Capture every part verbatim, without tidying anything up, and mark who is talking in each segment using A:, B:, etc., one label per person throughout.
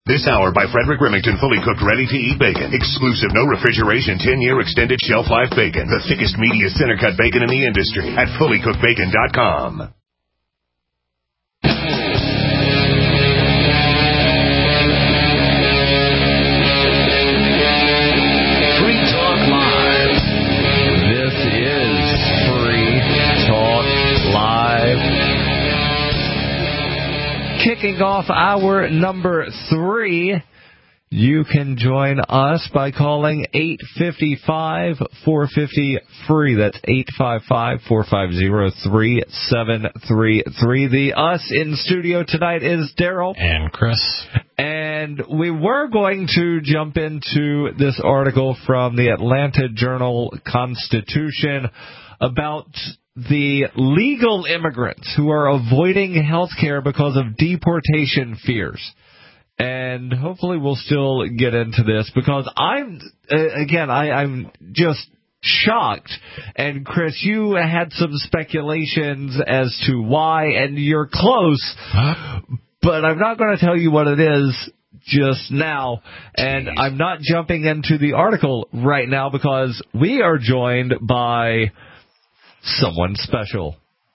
A: This hour by Frederick Remington, fully cooked, ready-to-eat bacon. Exclusive, no refrigeration, ten-year extended shelf life bacon. The thickest, meatiest, center-cut bacon in the industry at fully cooked bacon dot com.
B: Free Talk Live. This is Free Talk Live. Kicking off hour number three, you can join us by calling eight five five, four five zero, free. That's eight five five, four five zero, three seven three three. The us in studio tonight is Daryl.
C: And Chris.
B: And we were going to jump into this article from the Atlanta Journal-Constitution about the legal immigrants who are avoiding health care because of deportation fears. And hopefully we'll still get into this because I'm, uh, again, I, I'm just shocked. And Chris, you had some speculations as to why, and you're close, huh? But I'm not going to tell you what it is just now. And Jeez. I'm not jumping into the article right now because we are joined by someone special.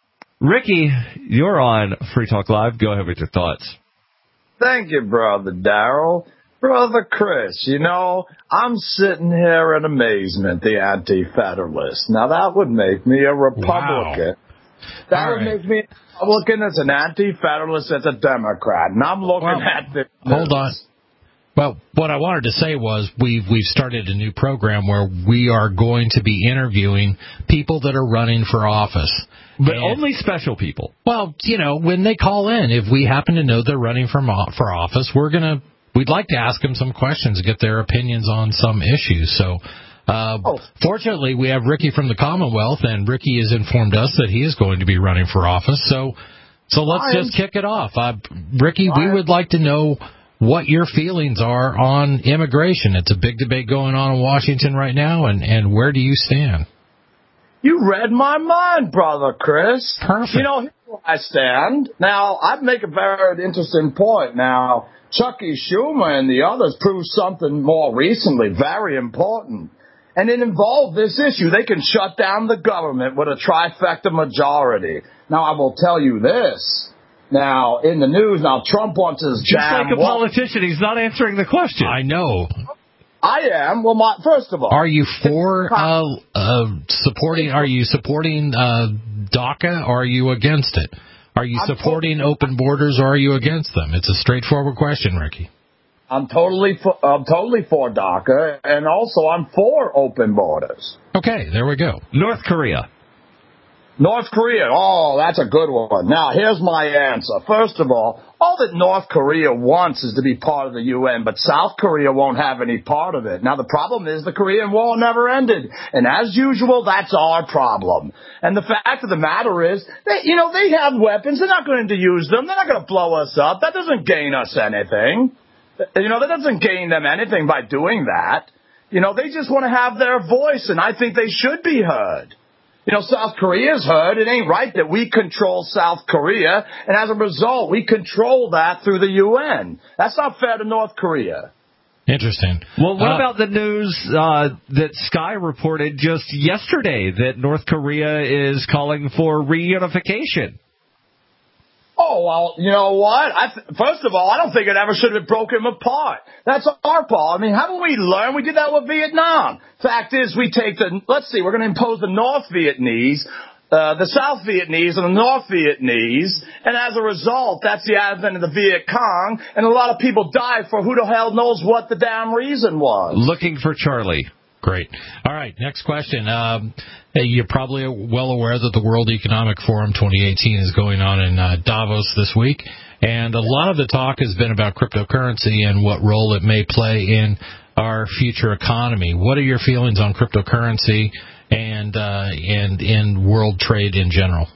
B: Ricky, you're on Free Talk Live. Go ahead with your thoughts.
D: Thank you, Brother Daryl. Brother Chris, you know, I'm sitting here in amazement, the anti-federalist. Now, that would make me a Republican. Wow. That All would right. make me a Republican as an anti-federalist, as a Democrat. And I'm looking well, at this.
C: Hold on. Well, what I wanted to say was we've we've started a new program where we are going to be interviewing people that are running for office.
B: But and, only special people.
C: Well, you know, when they call in, if we happen to know they're running for, for office, we're going to, we'd like to ask them some questions, get their opinions on some issues. So, uh, oh. fortunately, we have Ricky from the Commonwealth, and Ricky has informed us that he is going to be running for office. So, so let's I just am, kick it off. Uh, Ricky, I we would like to know what your feelings are on immigration. It's a big debate going on in Washington right now, and, and where do you stand?
D: You read my mind, Brother Chris.
C: Perfect.
D: You know, here's where I stand. Now, I'd make a very interesting point. Now, Chucky Schumer and the others proved something more recently very important. And it involved this issue. They can shut down the government with a trifecta majority. Now, I will tell you this. Now, in the news, now Trump wants his
B: Just like a politician, he's not answering the question.
C: I know.
D: I am. Well, my, first of all,
C: are you for uh, uh, supporting? Are you supporting uh, DACA, or are you against it? Are you I'm supporting for, open borders, or are you against them? It's a straightforward question, Ricky.
D: I'm totally, for, I'm totally for DACA, and also I'm for open borders.
C: Okay, there we go.
B: North Korea.
D: North Korea, oh, that's a good one. Now, here's my answer. First of all, all that North Korea wants is to be part of the U N, but South Korea won't have any part of it. Now, the problem is the Korean War never ended, and as usual, that's our problem. And the fact of the matter is, they, you know, they have weapons. They're not going to use them. They're not going to blow us up. That doesn't gain us anything. You know, that doesn't gain them anything by doing that. You know, they just want to have their voice, and I think they should be heard. You know, South Korea's heard. It ain't right that we control South Korea, and as a result, we control that through the U N. That's not fair to North Korea.
C: Interesting.
B: Well, what
C: uh,
B: about the news uh, that Sky reported just yesterday that North Korea is calling for reunification?
D: Oh, well, you know what? I th- First of all, I don't think it ever should have broken them apart. That's our fault. I mean, haven't we learned? We did that with Vietnam. Fact is, we take the, let's see, we're going to impose the North Vietnamese, uh, the South Vietnamese and the North Vietnamese, and as a result, that's the advent of the Viet Cong, and a lot of people died for who the hell knows what the damn reason was.
B: Looking for Charlie.
C: Great. All right, next question. Um, you're probably well aware that the World Economic Forum twenty eighteen is going on in uh, Davos this week, and a lot of the talk has been about cryptocurrency and what role it may play in our future economy. What are your feelings on cryptocurrency and uh, and in world trade in general?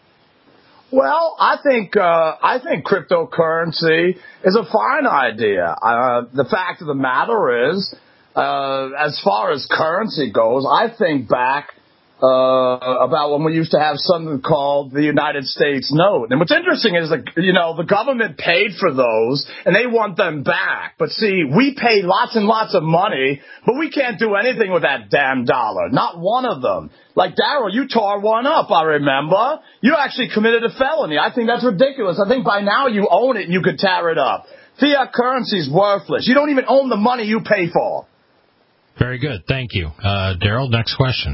D: Well, I think uh, I think cryptocurrency is a fine idea. Uh, the fact of the matter is, Uh, as far as currency goes, I think back uh, about when we used to have something called the United States note. And what's interesting is that, you know, the government paid for those and they want them back. But see, we pay lots and lots of money, but we can't do anything with that damn dollar. Not one of them. Like, Daryl, you tore one up, I remember. You actually committed a felony. I think that's ridiculous. I think by now you own it and you could tear it up. Fiat currency is worthless. You don't even own the money you pay for.
C: Very good. Thank you. Uh, Daryl, next question.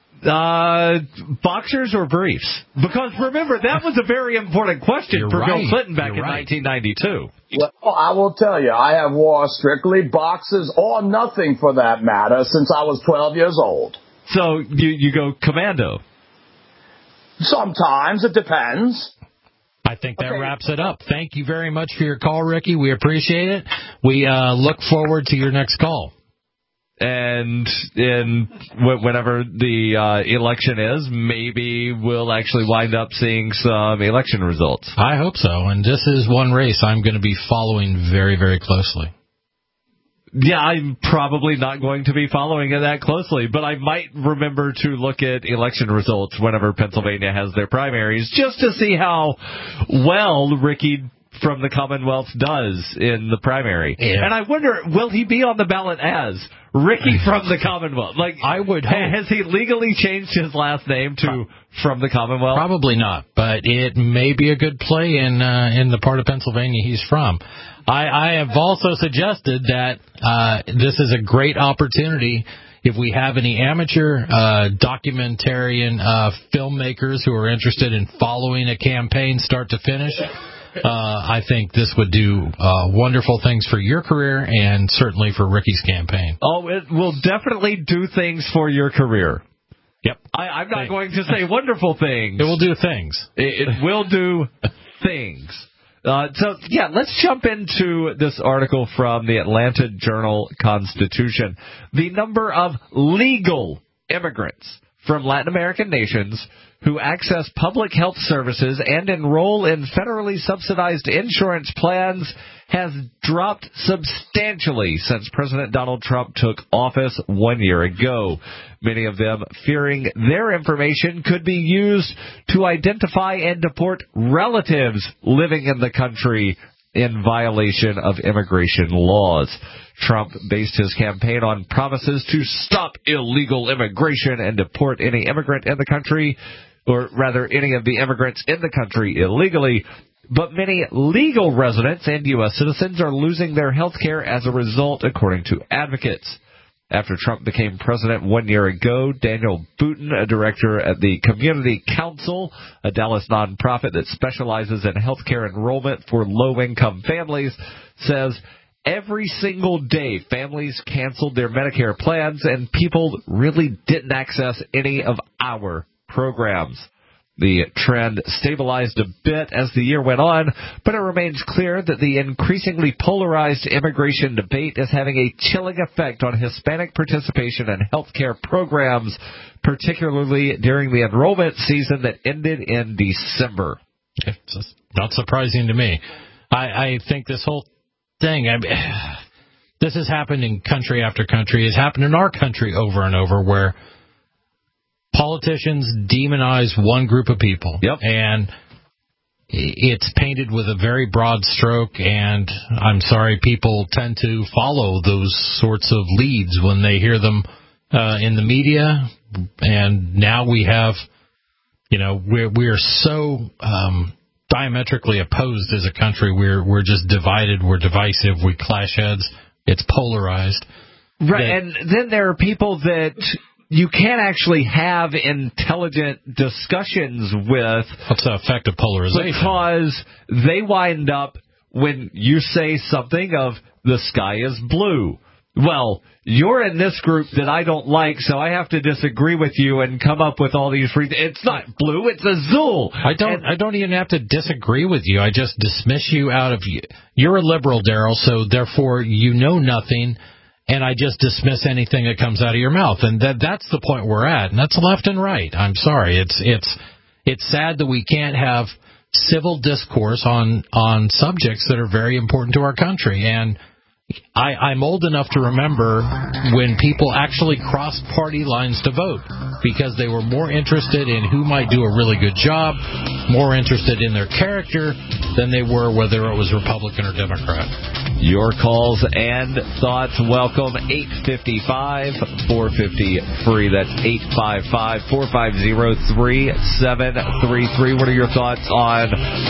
B: Uh, boxers or briefs? Because remember, that was a very important question
C: You're
B: for
C: right.
B: Bill Clinton back
C: You're
B: in
C: right.
B: nineteen ninety-two.
D: Well, I will tell you, I have wore strictly boxers or nothing for that matter since I was twelve years old.
B: So you, you go commando?
D: Sometimes. It depends.
C: I think that
D: Okay.
C: wraps it up. Thank you very much for your call, Ricky. We appreciate it. We uh, look forward to your next call.
B: And in whenever the uh, election is, maybe we'll actually wind up seeing some election results.
C: I hope so. And this is one race I'm going to be following very, very closely.
B: Yeah, I'm probably not going to be following it that closely, but I might remember to look at election results whenever Pennsylvania has their primaries, just to see how well Ricky from the Commonwealth does in the primary.
C: Yeah.
B: And I wonder, will he be on the ballot as Ricky from the Commonwealth? Like,
C: I would hope.
B: Has he legally changed his last name to from the Commonwealth?
C: Probably not, but it may be a good play in uh, in the part of Pennsylvania he's from. I, I have also suggested that uh, this is a great opportunity if we have any amateur uh, documentarian uh, filmmakers who are interested in following a campaign start to finish. Uh, I think this would do uh, wonderful things for your career and certainly for Ricky's campaign.
B: Oh, it will definitely do things for your career.
C: Yep.
B: I, I'm not
C: Thanks.
B: going to say wonderful things.
C: It will do things.
B: It, it will do things. Uh, so, yeah, let's jump into this article from the Atlanta Journal-Constitution. The number of legal immigrants from Latin American nations who access public health services and enroll in federally subsidized insurance plans has dropped substantially since President Donald Trump took office one year ago. Many of them fearing their information could be used to identify and deport relatives living in the country in violation of immigration laws. Trump based his campaign on promises to stop illegal immigration and deport any immigrant in the country, or rather any of the immigrants in the country illegally. But many legal residents and U S citizens are losing their health care as a result, according to advocates. After Trump became president one year ago, Daniel Booten, a director at the Community Council, a Dallas nonprofit that specializes in health care enrollment for low-income families, says every single day families canceled their Medicare plans and people really didn't access any of our programs. The trend stabilized a bit as the year went on, but it remains clear that the increasingly polarized immigration debate is having a chilling effect on Hispanic participation in healthcare programs, particularly during the enrollment season that ended in December.
C: It's not surprising to me. I, I think this whole thing, I mean, this has happened in country after country. It's happened in our country over and over where politicians demonize one group of people,
B: yep.
C: and it's painted with a very broad stroke, and I'm sorry, people tend to follow those sorts of leads when they hear them uh, in the media, and now we have, you know, we're, we're so um, diametrically opposed as a country. We're, we're just divided, we're divisive, we clash heads, it's polarized.
B: Right,
C: that,
B: and then there are people that you can't actually have intelligent discussions with.
C: What's the effect of polarization?
B: Because they wind up, when you say something of, the sky is blue. Well, you're in this group that I don't like, so I have to disagree with you and come up with all these reasons. It's not blue, it's azul.
C: I don't
B: and,
C: I don't even have to disagree with you. I just dismiss you out of you. You're a liberal, Daryl, so therefore you know nothing. And I just dismiss anything that comes out of your mouth, and that that's the point we're at, and that's left and right. I'm sorry, it's it's it's sad that we can't have civil discourse on on subjects that are very important to our country. And I, I'm old enough to remember when people actually crossed party lines to vote because they were more interested in who might do a really good job, more interested in their character than they were whether it was Republican or Democrat.
B: Your calls and thoughts welcome. eight five five, four five zero, free. That's eight five five, four five zero, three seven three three. What are your thoughts on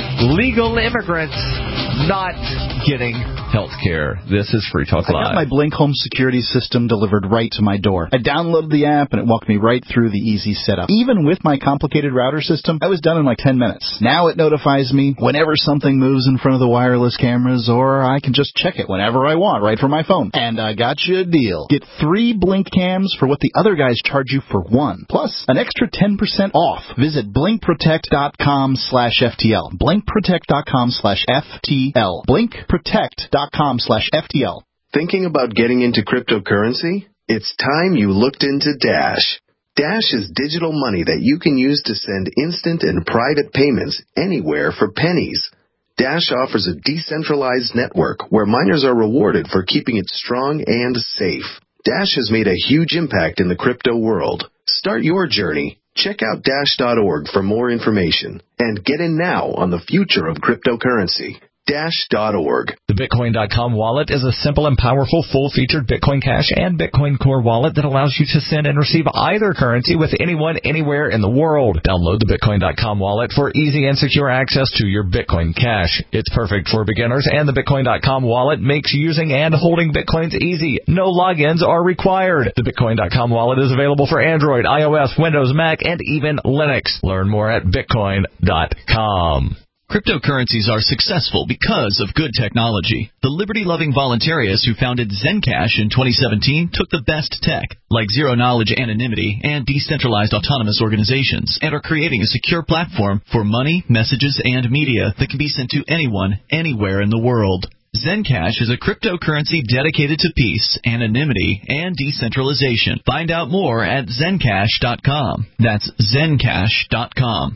B: legal immigrants not getting health care? This is Free Talk Live.
E: I got my Blink home security system delivered right to my door. I downloaded the app and it walked me right through the easy setup. Even with my complicated router system, I was done in like ten minutes. Now it notifies me whenever something moves in front of the wireless cameras, or I can just check it whenever I want right from my phone. And I got you a deal. Get three Blink cams for what the other guys charge you for one. Plus an extra ten percent off. Visit blinkprotect.com slash FTL. blinkprotect.com slash FTL. blinkprotect.com slash FTL.
F: Thinking about getting into cryptocurrency? It's time you looked into Dash. Dash is digital money that you can use to send instant and private payments anywhere for pennies. Dash offers a decentralized network where miners are rewarded for keeping it strong and safe. Dash has made a huge impact in the crypto world. Start your journey. Check out dash dot org for more information and get in now on the future of cryptocurrency. dash dot org.
G: The Bitcoin dot com wallet is a simple and powerful full-featured Bitcoin Cash and Bitcoin Core wallet that allows you to send and receive either currency with anyone, anywhere in the world. Download the Bitcoin dot com wallet for easy and secure access to your Bitcoin Cash. It's perfect for beginners, and the Bitcoin dot com wallet makes using and holding Bitcoins easy. No logins are required. The Bitcoin dot com wallet is available for Android, iOS, Windows, Mac, and even Linux. Learn more at Bitcoin dot com.
H: Cryptocurrencies are successful because of good technology. The liberty-loving voluntarists who founded Zencash in twenty seventeen took the best tech, like zero-knowledge anonymity and decentralized autonomous organizations, and are creating a secure platform for money, messages, and media that can be sent to anyone, anywhere in the world. Zencash is a cryptocurrency dedicated to peace, anonymity, and decentralization. Find out more at zencash dot com. That's zencash dot com.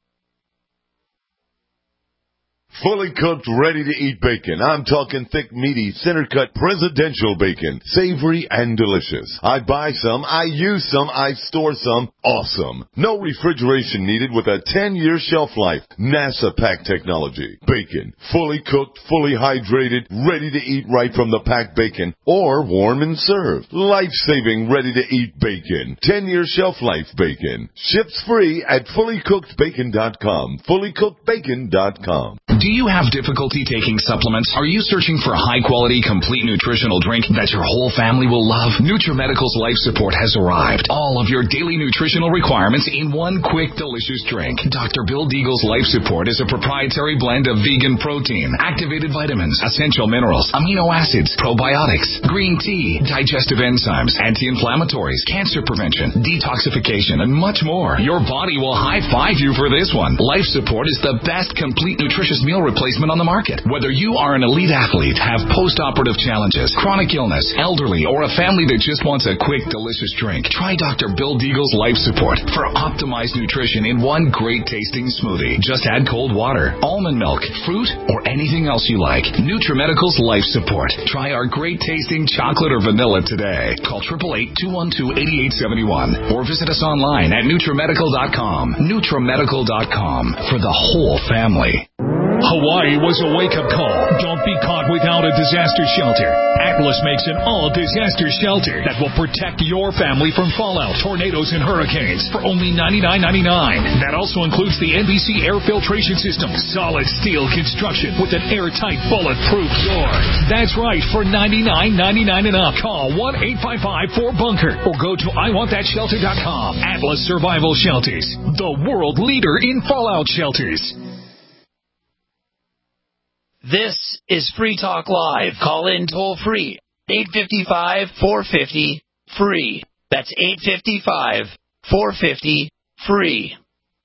I: Fully cooked, ready-to-eat bacon. I'm talking thick, meaty, center-cut presidential bacon. Savory and delicious. I buy some, I use some, I store some. Awesome. No refrigeration needed with a ten-year shelf life. NASA pack technology. Bacon. Fully cooked, fully hydrated, ready to eat right from the packed bacon. Or warm and served. Life-saving, ready-to-eat bacon. ten-year shelf life bacon. Ships free at fully cooked bacon dot com. fully cooked bacon dot com.
J: Do you have difficulty taking supplements? Are you searching for a high-quality, complete nutritional drink that your whole family will love? NutriMedical's Life Support has arrived. All of your daily nutritional requirements in one quick, delicious drink. Doctor Bill Deagle's Life Support is a proprietary blend of vegan protein, activated vitamins, essential minerals, amino acids, probiotics, green tea, digestive enzymes, anti-inflammatories, cancer prevention, detoxification, and much more. Your body will high-five you for this one. Life Support is the best complete nutritious meal replacement on the market. Whether you are an elite athlete, have post-operative challenges, chronic illness, elderly, or a family that just wants a quick, delicious drink, try Doctor Bill Deagle's Life Support for optimized nutrition in one great-tasting smoothie. Just add cold water, almond milk, fruit, or anything else you like. NutriMedical's Life Support. Try our great-tasting chocolate or vanilla today. Call eight eight eight, two one two, eight eight seven one or visit us online at NutriMedical dot com. NutriMedical dot com for the whole family.
K: Hawaii was a wake-up call. Don't be caught without a disaster shelter. Atlas makes an all-disaster shelter that will protect your family from fallout, tornadoes, and hurricanes for only ninety-nine ninety-nine. That also includes the N B C air filtration system, solid steel construction with an airtight, bulletproof door. That's right, for ninety-nine ninety-nine and up. Call one eight five five, four bunker or go to I want that shelter dot com. Atlas Survival Shelters, the world leader in fallout shelters.
L: This is Free Talk Live. Call in toll free. eight five five, four five zero, free. That's eight five five, four five zero, free.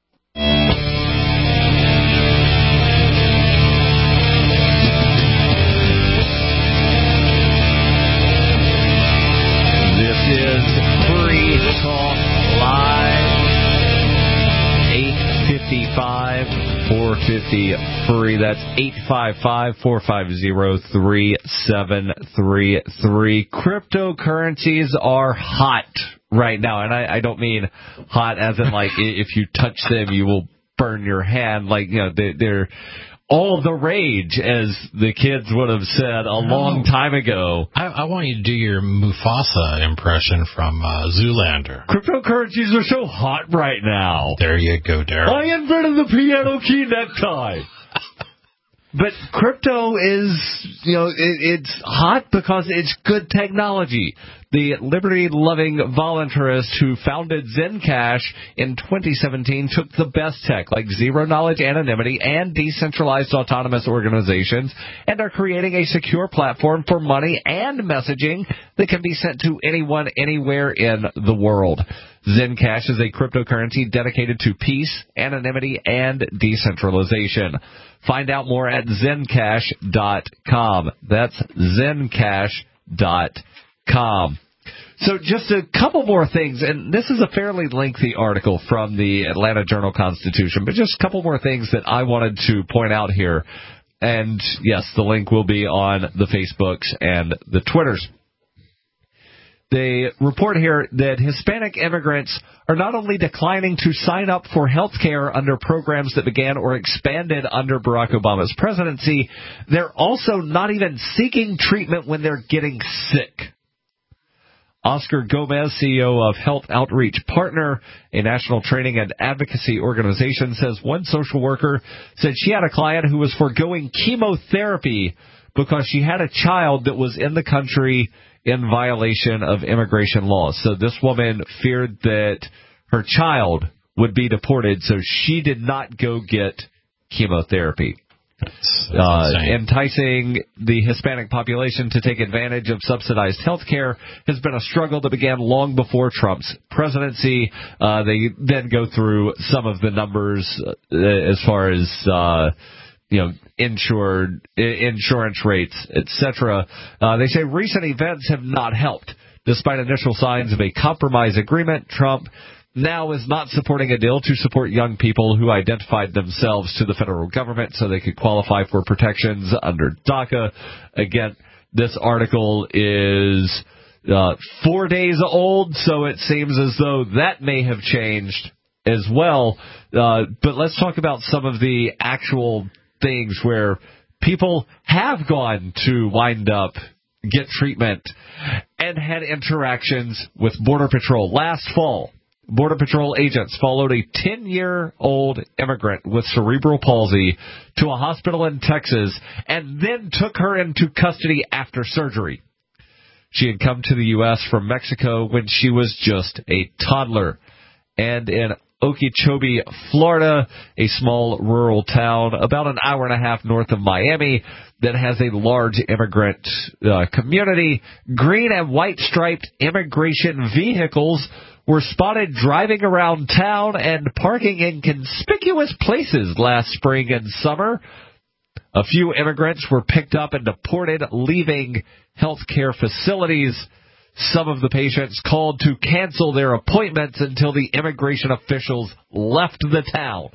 B: This is Free Talk Live. eight five five, four fifty, free. That's eight five five, four five zero, three seven three three. Cryptocurrencies are hot right now, and I, I don't mean hot as in like if you touch them you will burn your hand. Like, you know, they, they're all the rage, as the kids would have said a long time ago.
C: I, I want you to do your Mufasa impression from uh, Zoolander.
B: Cryptocurrencies are so hot right now.
C: There you go, Daryl.
B: I invented the piano key necktie. But crypto is, you know, it, it's hot because it's good technology. The liberty-loving voluntarist who founded Zencash in twenty seventeen took the best tech, like zero-knowledge anonymity and decentralized autonomous organizations, and are creating a secure platform for money and messaging that can be sent to anyone, anywhere in the world. Zencash is a cryptocurrency dedicated to peace, anonymity, and decentralization. Find out more at zencash dot com. That's zencash dot com. So just a couple more things, and this is a fairly lengthy article from the Atlanta Journal-Constitution, but just a couple more things that I wanted to point out here. And, yes, the link will be on the Facebooks and the Twitters. They report here that Hispanic immigrants are not only declining to sign up for health care under programs that began or expanded under Barack Obama's presidency, they're also not even seeking treatment when they're getting sick. Oscar Gomez, C E O of Health Outreach Partner, a national training and advocacy organization, says one social worker said she had a client who was foregoing chemotherapy because she had a child that was in the country in violation of immigration laws. So this woman feared that her child would be deported, so she did not go get chemotherapy. That's, that's uh, enticing the Hispanic population to take advantage of subsidized health care has been a struggle that began long before Trump's presidency. Uh, they then go through some of the numbers uh, as far as uh, you know, insured insurance rates, et cetera. Uh, they say recent events have not helped. Despite initial signs of a compromise agreement, Trump now is not supporting a deal to support young people who identified themselves to the federal government so they could qualify for protections under DACA. Again, this article is uh, four days old, so it seems as though that may have changed as well. Uh, but let's talk about some of the actual things where people have gone to wind up, get treatment, and had interactions with Border Patrol. Last fall, Border Patrol agents followed a ten-year-old immigrant with cerebral palsy to a hospital in Texas and then took her into custody after surgery. She had come to the U S from Mexico when she was just a toddler. And in Okeechobee, Florida, a small rural town about an hour and a half north of Miami that has a large immigrant uh, community, green and white striped immigration vehicles were spotted driving around town and parking in conspicuous places last spring and summer. A few immigrants were picked up and deported, leaving health care facilities. Some of the patients called to cancel their appointments until the immigration officials left the town.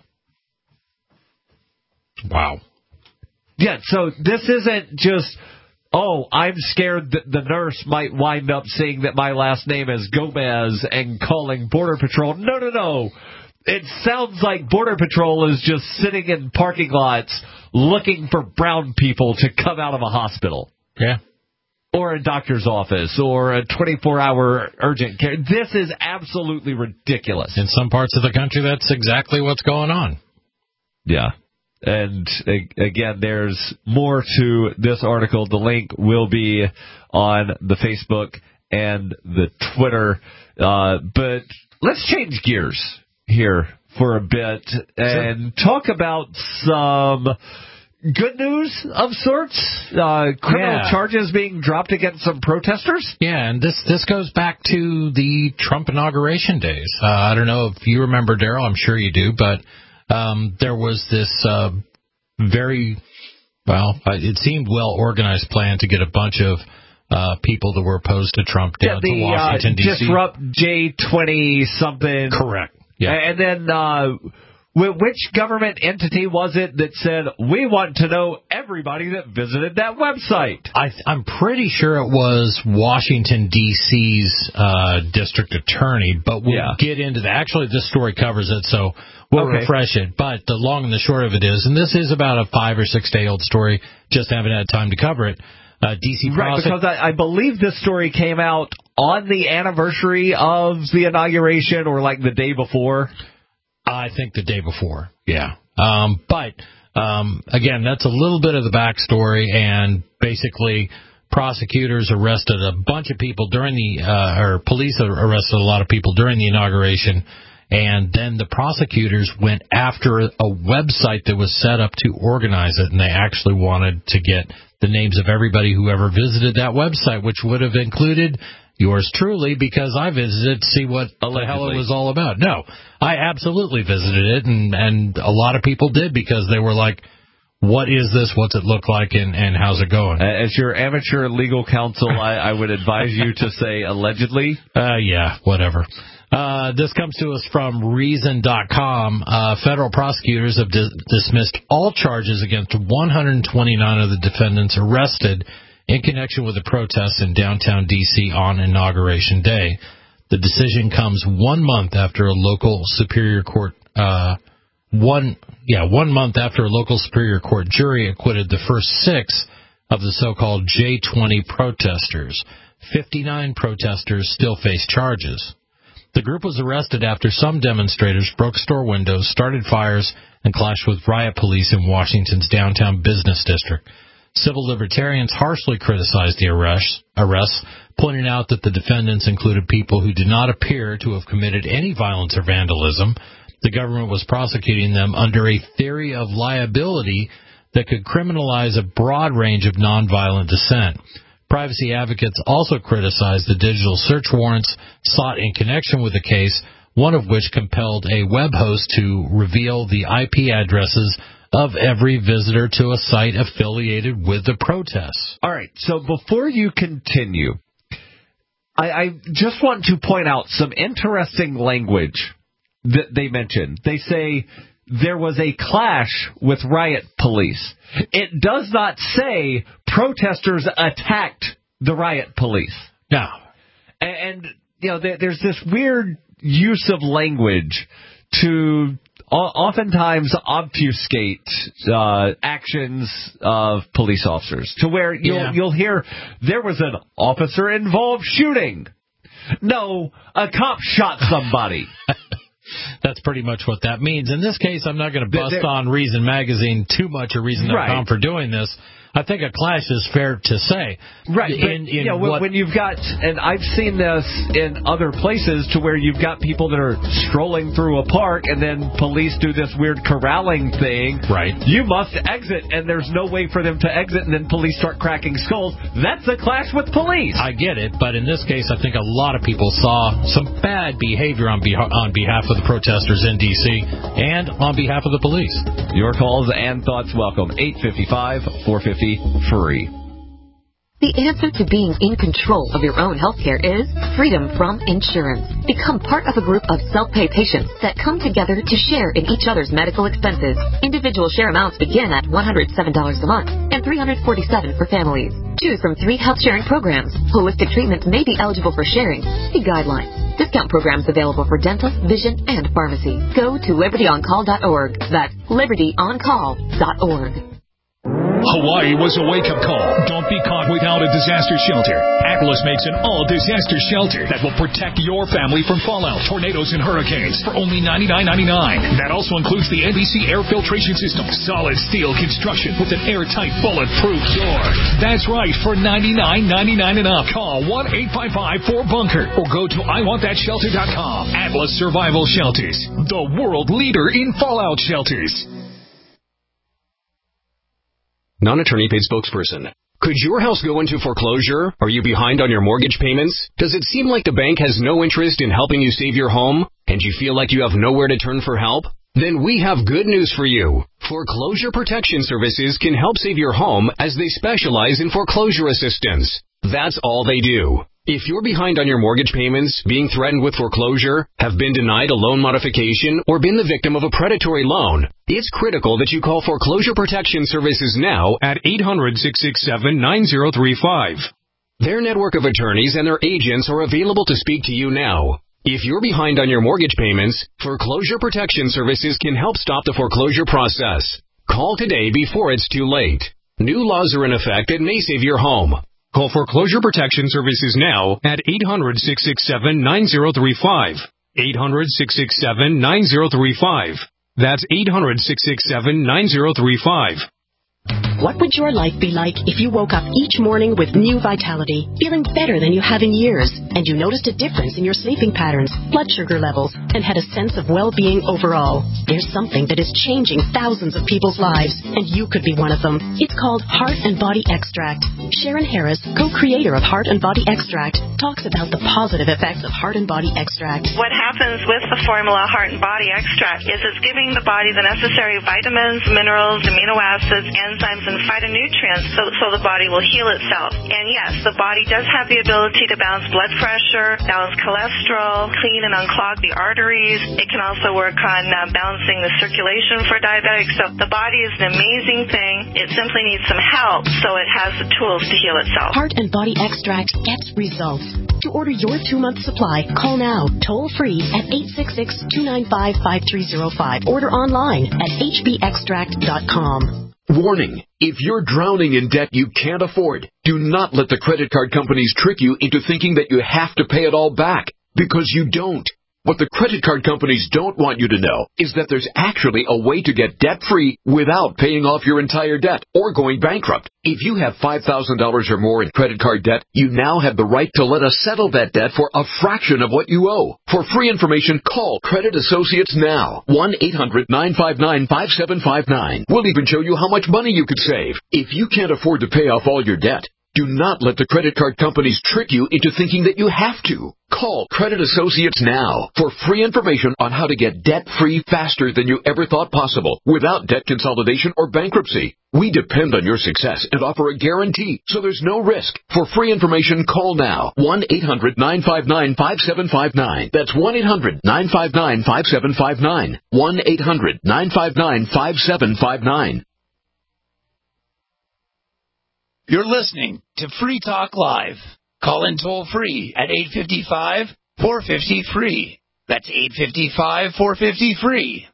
C: Wow.
B: Yeah, so this isn't just, oh, I'm scared that the nurse might wind up seeing that my last name is Gomez and calling Border Patrol. No, no, no. It sounds like Border Patrol is just sitting in parking lots looking for brown people to come out of a hospital.
C: Yeah.
B: Or a doctor's office, or a twenty-four hour urgent care. This is absolutely ridiculous.
C: In some parts of the country, that's exactly what's going on.
B: Yeah. And, again, there's more to this article. The link will be on the Facebook and the Twitter. Uh, but let's change gears here for a bit and sure. talk about some good news of sorts, uh, criminal
C: yeah.
B: charges being dropped against some protesters.
C: Yeah, and this this goes back to the Trump inauguration days. Uh, I don't know if you remember, Daryl. I'm sure you do, but um, there was this uh, very, well, it seemed well-organized plan to get a bunch of uh, people that were opposed to Trump down
B: yeah, the,
C: to Washington,
B: uh,
C: D C
B: Disrupt J twenty something.
C: Correct. Yeah.
B: And then uh, Which government entity was it that said, we want to know everybody that visited that website?
C: I, I'm pretty sure it was Washington, D C's uh, district attorney, but we'll yeah. get into that. Actually, this story covers it, so we'll okay. refresh it. But the long and the short of it is, and this is about a five- or six-day-old story, just haven't had time to cover it, uh, D C
B: Right, prosec- because I, I believe this story came out on the anniversary of the inauguration or like the day before.
C: I think the day before, yeah. Um, but, um, again, that's a little bit of the backstory, and basically prosecutors arrested a bunch of people during the, uh, or police arrested a lot of people during the inauguration, and then the prosecutors went after a website that was set up to organize it, and they actually wanted to get the names of everybody who ever visited that website, which would have included yours truly, because I visited to see what Allegedly. the hell it was all about. No, I absolutely visited it, and, and a lot of people did, because they were like, what is this, what's it look like, and, and how's it going?
B: As your amateur legal counsel, I, I would advise you to say allegedly.
C: Uh, yeah, whatever. Uh, this comes to us from Reason dot com. Uh, federal prosecutors have dis- dismissed all charges against one hundred twenty-nine of the defendants arrested in connection with the protests in downtown D C on Inauguration Day. The decision comes one month after a local Superior Court, uh, one, yeah, one month after a local Superior Court jury acquitted the first six of the so-called J twenty protesters. fifty-nine protesters still face charges. The group was arrested after some demonstrators broke store windows, started fires, and clashed with riot police in Washington's downtown business district. Civil libertarians harshly criticized the arrests, arrests, pointing out that the defendants included people who did not appear to have committed any violence or vandalism. The government was prosecuting them under a theory of liability that could criminalize a broad range of nonviolent dissent. Privacy advocates also criticized the digital search warrants sought in connection with the case, one of which compelled a web host to reveal the I P addresses of every visitor to a site affiliated with the protests.
B: All right, so before you continue, I, I just want to point out some interesting language that they mentioned. They say there was a clash with riot police. It does not say protesters attacked the riot police.
C: No.
B: And, and you know, there, there's this weird use of language to oftentimes obfuscate uh, actions of police officers, to where you'll,
C: yeah.
B: you'll hear there was an officer-involved shooting. No, a cop shot somebody.
C: That's pretty much what that means. In this case, I'm not going to bust there, on Reason Magazine too much, or Reason dot com right. for doing this. I think a clash is fair to say.
B: Right.
C: In,
B: but,
C: in
B: you know,
C: what,
B: when you've got, and I've seen this in other places, to where you've got people that are strolling through a park, and then police do this weird corralling thing.
C: Right.
B: You must exit, and there's no way for them to exit, and then police start cracking skulls. That's a clash with police.
C: I get it, but in this case, I think a lot of people saw some bad behavior on, beha- on behalf of the protesters in D C and on behalf of the police.
B: Your calls and thoughts welcome. eight five five, four five zero, free.
M: The answer to being in control of your own healthcare is freedom from insurance. Become part of a group of self-pay patients that come together to share in each other's medical expenses. Individual share amounts begin at one hundred seven dollars a month and three hundred forty-seven dollars for families. Choose from three health sharing programs. Holistic treatments may be eligible for sharing. See guidelines. Discount programs available for dental, vision, and pharmacy. Go to liberty on call dot org. That's liberty on call dot org.
K: Hawaii was a wake-up call. Don't be caught without a disaster shelter. Atlas makes an all-disaster shelter that will protect your family from fallout, tornadoes, and hurricanes for only ninety-nine ninety-nine. That also includes the N B C air filtration system, solid steel construction with an airtight, bulletproof door. That's right, for ninety-nine ninety-nine and up. Call one eight five five four bunker or go to I want that shelter dot com. Atlas Survival Shelters, the world leader in fallout shelters.
N: Non-attorney paid spokesperson. Could your house go into foreclosure? Are you behind on your mortgage payments? Does it seem like the bank has no interest in helping you save your home? And you feel like you have nowhere to turn for help? Then we have good news for you. Foreclosure Protection Services can help save your home, as they specialize in foreclosure assistance. That's all they do. If you're behind on your mortgage payments, being threatened with foreclosure, have been denied a loan modification, or been the victim of a predatory loan, it's critical that you call Foreclosure Protection Services now at eight hundred, six six seven, nine zero three five. Their network of attorneys and their agents are available to speak to you now. If you're behind on your mortgage payments, Foreclosure Protection Services can help stop the foreclosure process. Call today before it's too late. New laws are in effect that may save your home. Call Foreclosure Protection Services now at eight hundred, six six seven, nine zero three five. eight hundred, six six seven, nine zero three five. That's eight hundred, six six seven, nine zero three five.
O: What would your life be like if you woke up each morning with new vitality, feeling better than you have in years, and you noticed a difference in your sleeping patterns, blood sugar levels, and had a sense of well-being overall? There's something that is changing thousands of people's lives, and you could be one of them. It's called Heart and Body Extract. Sharon Harris, co-creator of Heart and Body Extract, talks about the positive effects of Heart and Body Extract.
P: What happens with the formula Heart and Body Extract is it's giving the body the necessary vitamins, minerals, amino acids, enzymes, and phytonutrients so, so the body will heal itself. And yes, the body does have the ability to balance blood pressure, balance cholesterol, clean and unclog the arteries. It can also work on uh, balancing the circulation for diabetics. So the body is an amazing thing. It simply needs some help so it has the tools to heal itself.
O: Heart and Body Extract gets results. To order your two-month supply, call now, toll-free at eight six six, two nine five, five three zero five. Order online at h b extract dot com.
Q: Warning, if you're drowning in debt you can't afford, do not let the credit card companies trick you into thinking that you have to pay it all back, because you don't. What the credit card companies don't want you to know is that there's actually a way to get debt-free without paying off your entire debt or going bankrupt. If you have five thousand dollars or more in credit card debt, you now have the right to let us settle that debt for a fraction of what you owe. For free information, call Credit Associates now. one eight hundred, nine five nine, five seven five nine. We'll even show you how much money you could save. If you can't afford to pay off all your debt, do not let the credit card companies trick you into thinking that you have to. Call Credit Associates now for free information on how to get debt-free faster than you ever thought possible without debt consolidation or bankruptcy. We depend on your success and offer a guarantee, so there's no risk. For free information, call now. one eight hundred, nine five nine, five seven five nine. That's one eight hundred, nine five nine, five seven five nine. one eight hundred, nine five nine, five seven five nine.
L: You're listening to Free Talk Live. Call in toll free at eight five five, four five zero, free. That's eight five five, four five zero, free.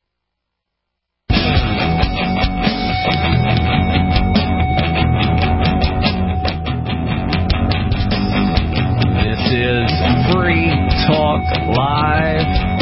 B: This is Free Talk Live.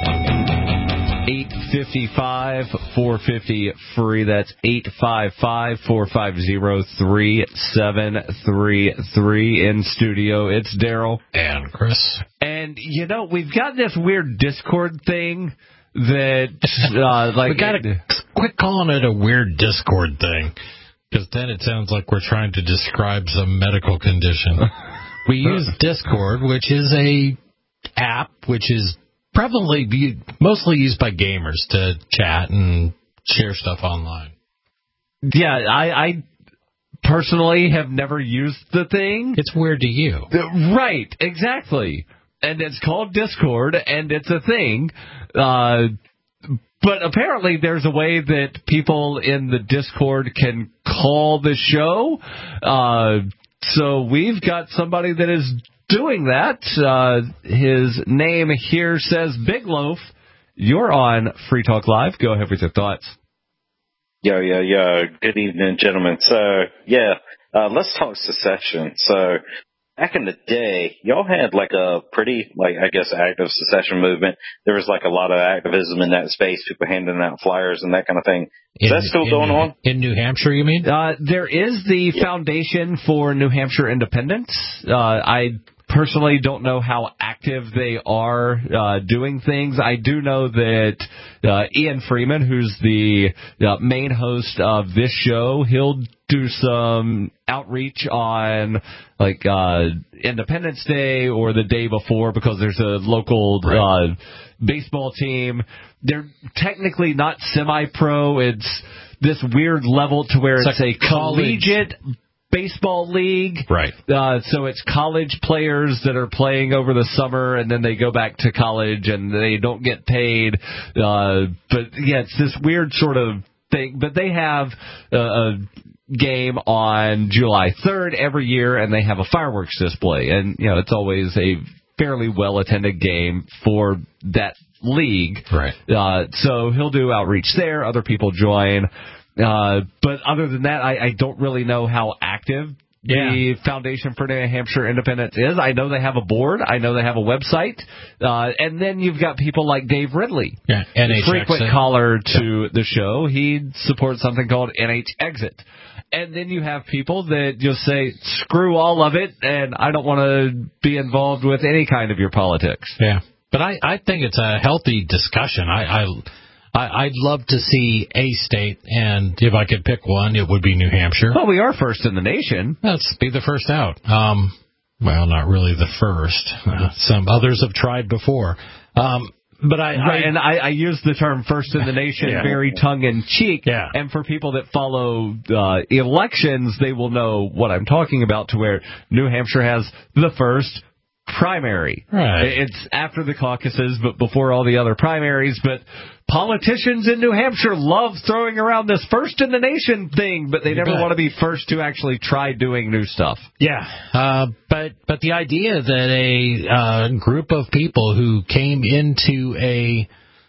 B: eight five five, four five zero, free. That's eight five five, four five zero, three seven three three. In studio, it's Daryl.
C: And Chris.
B: And, you know, we've got this weird Discord thing that, uh, like...
C: we got to quit calling it a weird Discord thing, because then it sounds like we're trying to describe some medical condition. We use Discord, which is a app which is prevalently be mostly used by gamers to chat and share stuff online.
B: Yeah, I, I personally have never used the thing.
C: It's weird to you.
B: Right, exactly. And it's called Discord, and it's a thing. Uh, but apparently there's a way that people in the Discord can call the show. Uh, so we've got somebody that is doing that. Uh, his name here says Big Loaf. You're on Free Talk Live. Go ahead with your thoughts.
R: Yo, yo, yo. Good evening, gentlemen. So, yeah, uh, let's talk secession. So, back in the day, y'all had like a pretty, like, I guess, active secession movement. There was like a lot of activism in that space, people handing out flyers and that kind of thing. Is
C: in,
R: that still
C: in,
R: going on?
C: In New Hampshire, you mean?
B: Uh, there is the yeah. Foundation for New Hampshire Independence. Uh, I personally don't know how active they are uh, doing things. I do know that uh, Ian Freeman, who's the uh, main host of this show, he'll do some outreach on like uh, Independence Day or the day before because there's a local right. uh, baseball team. They're technically not semi-pro. It's this weird level to where it's, it's a collegiate baseball league.
C: Right.
B: Uh, so it's college players that are playing over the summer, and then they go back to college, and they don't get paid. Uh, but, yeah, it's this weird sort of thing. But they have uh, a game on July third every year, and they have a fireworks display. And, you know, it's always a fairly well-attended game for that league.
C: Right.
B: Uh, so he'll do outreach there. Other people join. Uh, but other than that, I, I don't really know how active
C: yeah.
B: the Foundation for New Hampshire Independence is. I know they have a board. I know they have a website. Uh, and then you've got people like Dave Ridley,
C: yeah, N H
B: frequent
C: Exit.
B: caller to yeah. the show. He supports something called N H Exit. And then you have people that just say, screw all of it, and I don't want to be involved with any kind of your politics.
C: Yeah. But I, I think it's a healthy discussion. I, I I, I'd love to see a state, and if I could pick one, it would be New Hampshire.
B: Well, we are first in the nation.
C: Let's be the first out. Um, well, not really the first. Uh, some others have tried before. Um, but I,
B: right,
C: I
B: and I, I use the term first in the nation
C: yeah.
B: very tongue-in-cheek.
C: Yeah.
B: And for people that follow uh, elections, they will know what I'm talking about, to where New Hampshire has the first primary.
C: Right.
B: It's after the caucuses, but before all the other primaries. But politicians in New Hampshire love throwing around this first in the nation thing, but they
C: You
B: never
C: bet.
B: want to be first to actually try doing new stuff.
C: Yeah, uh, but but the idea that a uh, group of people who came into a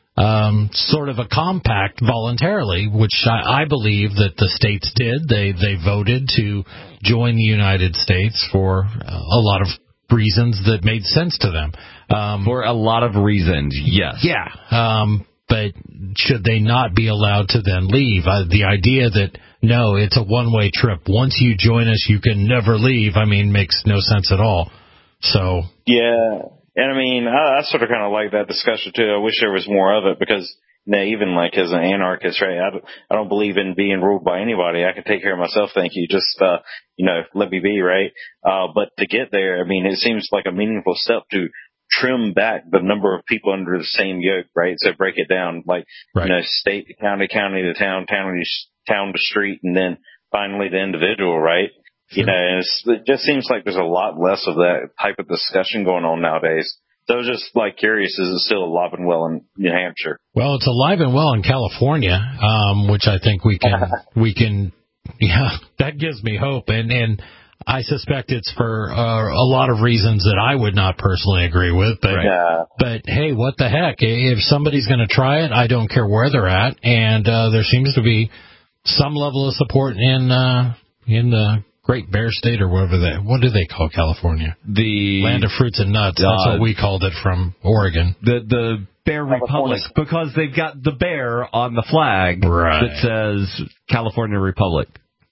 C: um, sort of a compact voluntarily, which I, I believe that the states did, they they voted to join the United States for a lot of reasons that made sense to them. Um,
B: For a lot of reasons, yes.
C: Yeah. Um, but should they not be allowed to then leave? Uh, the idea that, no, it's a one-way trip. Once you join us, you can never leave, I mean, makes no sense at all. So.
R: Yeah. And I mean, I, I sort of kind of like that discussion too. I wish there was more of it because, you know, even like as an anarchist, right, I don't, I don't believe in being ruled by anybody. I can take care of myself, thank you. Just, uh, you know, let me be, right? Uh, but to get there, I mean, it seems like a meaningful step to trim back the number of people under the same yoke, right? So break it down, like,
C: right.
R: you know, state to county, county to town, town to, town to street, and then finally the individual, right? Sure. You know, and it's, it just seems like there's a lot less of that type of discussion going on nowadays. So I was just like curious, is it still alive and well in New Hampshire?
C: Well, it's alive and well in California, um, which I think we can, we can, yeah, that gives me hope. And, and I suspect it's for uh, a lot of reasons that I would not personally agree with. But,
R: yeah.
C: but hey, what the heck? If somebody's going to try it, I don't care where they're at. And uh, there seems to be some level of support in, uh, in the Great Bear State, or whatever they, what do they call California?
B: The
C: Land of Fruits and Nuts. That's
B: uh,
C: what we called it from Oregon.
B: The the Bear Republic, because they've got the bear on the flag
C: right.
B: that says California Republic.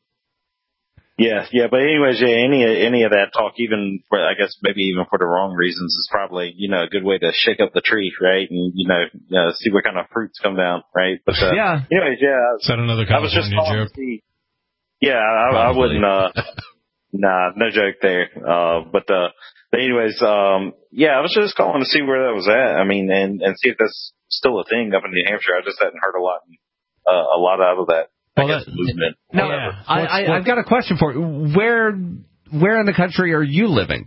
R: Yeah, yeah, but anyways, yeah, any any of that talk, even for, I guess maybe even for the wrong reasons, is probably, you know, a good way to shake up the tree, right? And, you know, uh, see what kind of fruits come down, right? But uh,
B: yeah.
R: anyways, yeah.
C: Is that another
R: I was just
C: California joke?
R: See, yeah, I, I wouldn't. Uh, nah, no joke there. Uh, but uh, but anyways, um, yeah, I was just calling to see where that was at. I mean, and and see if that's still a thing up in New Hampshire. I just hadn't heard a lot, uh, a lot out of that.
B: Well,
R: I guess
B: that,
R: movement.
B: No, yeah. I, I, I've got a question for you. Where where in the country are you living?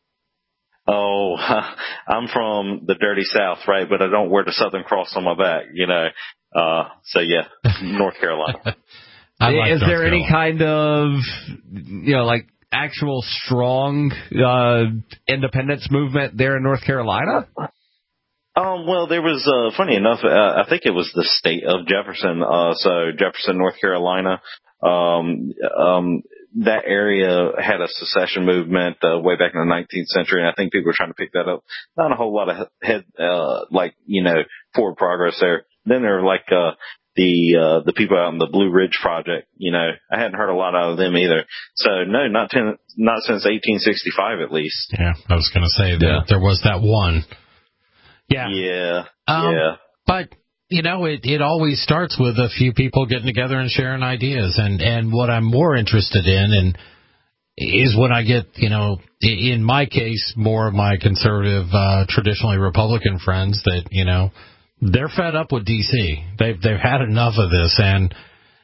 R: Oh, I'm from the dirty South, right? But I don't wear the Southern Cross on my back, you know. Uh, so yeah, North Carolina.
B: I
C: like
B: Is
C: North
B: there any
C: Carolina.
B: kind of, you know, like actual strong uh, independence movement there in North Carolina?
R: Um, well, there was, uh, funny enough, uh, I think it was the state of Jefferson, uh, so Jefferson, North Carolina, um, um, that area had a secession movement, uh, way back in the nineteenth century, and I think people were trying to pick that up. Not a whole lot of head, uh, like, you know, forward progress there. Then there were like, uh, the, uh, the people out in the Blue Ridge Project, you know, I hadn't heard a lot out of them either. So no, not ten, not since eighteen sixty-five at least.
C: Yeah, I was going to say that yeah. there was that one. Yeah.
R: Yeah.
C: Um,
R: yeah.
C: But, you know, it, it always starts with a few people getting together and sharing ideas. And, and what I'm more interested in and is when I get, you know, in my case, more of my conservative, uh, traditionally Republican friends that, you know, they're fed up with D C. They've, they've had enough of this. And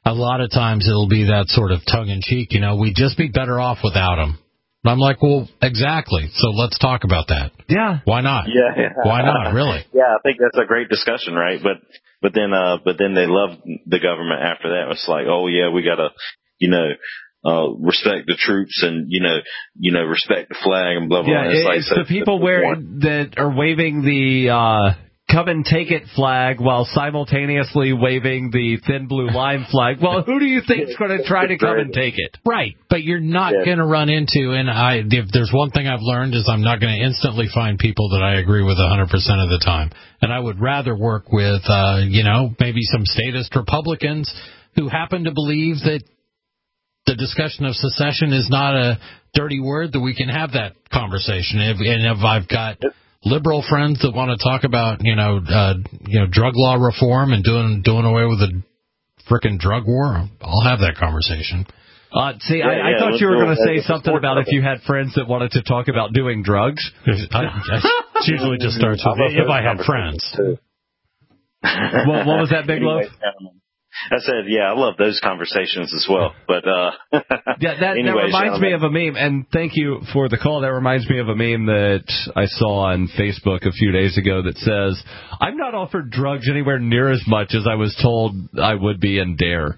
C: a lot of times it'll be that sort of tongue-in-cheek, you know, we'd just be better off without them. I'm like, well, exactly. So let's talk about that.
B: Yeah.
C: Why not?
R: Yeah, yeah.
C: Why not, really?
R: Yeah, I think that's a great discussion, right? But but then uh but then they love the government after that. It's like, oh yeah, we gotta, you know, uh respect the troops and you know, you know, respect the flag and blah blah.
B: Yeah,
R: blah. It's, like,
B: it's
R: so,
B: the people where that are waving the uh come and take it flag while simultaneously waving the thin blue line flag. Well, who do you think is going to try to come and take it?
C: Right, but you're not
B: Yeah.
C: going to run into, and I, if there's one thing I've learned is I'm not going to instantly find people that I agree with one hundred percent of the time. And I would rather work with, uh, you know, maybe some statist Republicans who happen to believe that the discussion of secession is not a dirty word, that we can have that conversation. If, and if I've got liberal friends that want to talk about, you know, uh, you know, drug law reform and doing doing away with the frickin' drug war, I'll have that conversation.
B: Uh, see,
C: Yeah,
B: I, I
C: yeah,
B: thought
C: let's
B: you were
C: do
B: going to
C: it.
B: say
C: It's a
B: something
C: sport
B: about if
C: level.
B: you had friends that wanted to talk about doing drugs.
C: I, I usually just starts with if I had friends.
B: what, what was that, Big
R: Anyway,
B: Loaf?
R: um, I said, yeah, I love those conversations as well. But uh,
B: Yeah, that, that
R: anyways,
B: reminds
R: um,
B: me of a meme, and thank you for the call. That reminds me of a meme that I saw on Facebook a few days ago that says, I'm not offered drugs anywhere near as much as I was told I would be in DARE.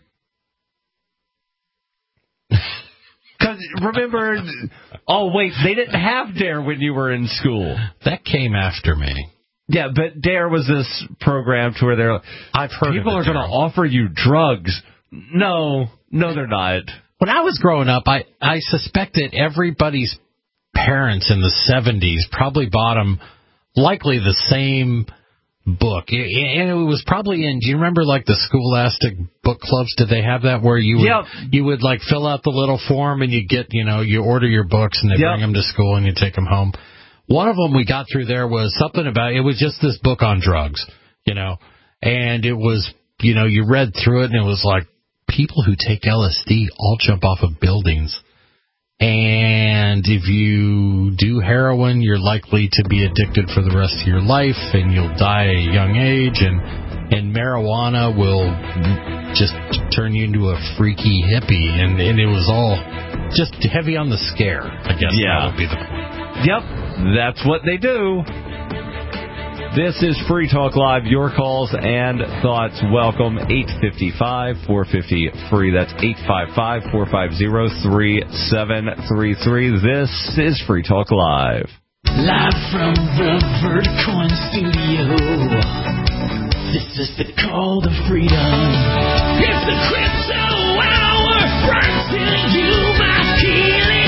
B: Because remember, oh, wait, they didn't have DARE when you were in school.
C: That came after me.
B: Yeah, but DARE was this program to where they're
C: I've heard
B: people
C: of it,
B: are going to offer you drugs. No, no, they're not.
C: When I was growing up, I, I suspect that everybody's parents in the seventies probably bought them likely the same book. And it was probably in, do you remember like the Scholastic book clubs? Did they have that where you would,
B: Yep.
C: you would like fill out the little form and you get, you know, you order your books and they
B: Yep.
C: bring them to school and you take them home? One of them we got through there was something about, it was just this book on drugs, you know, and it was, you know, you read through it and it was like, people who take L S D all jump off of buildings. And if you do heroin, you're likely to be addicted for the rest of your life and you'll die at a young age. And, and marijuana will just turn you into a freaky hippie. And, and it was all just heavy on the scare, I guess.
B: Yeah.
C: That would be the point.
B: Yep, that's what they do. This is Free Talk Live. Your calls and thoughts welcome. eight five five, four five zero, free. That's eight five five, four five zero, three seven three three. This is Free Talk Live.
S: Live from the Verticoin studio. This is the call to freedom. It's the crypto hour. Brought to you by Helium.